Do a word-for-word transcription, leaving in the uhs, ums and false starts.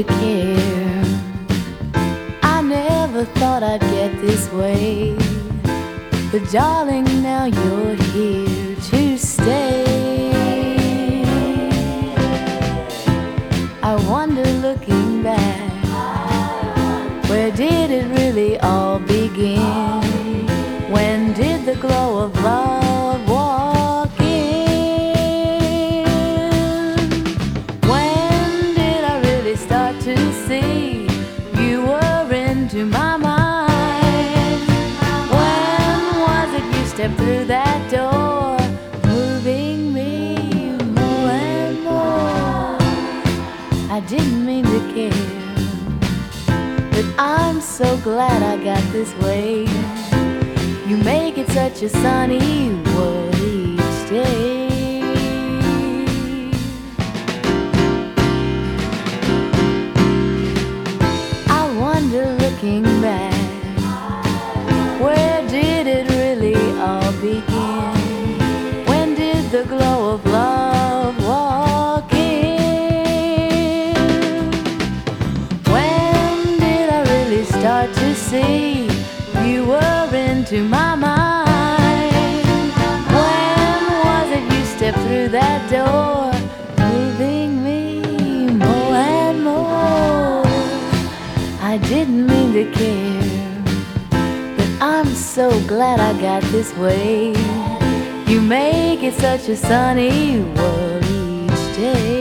to care. I never thought I'd get this way, but darling, now you're here to stay. I wonder, looking back, where did it really all begin? When did the glow of love walk in? When did I really start to see you were into my mind? When was it you stepped through that door, moving me more and more? I didn't mean to care, but I'm so glad I got this way. You make it such a sunny world each day. I wonder, looking back, where did it really all begin? When did the glow of love walk in? When did I really start to see you were into my mind? When was it you stepped through that door, moving me more and more? I didn't mean to care, but I'm so glad I got this way. You make it such a sunny world each day.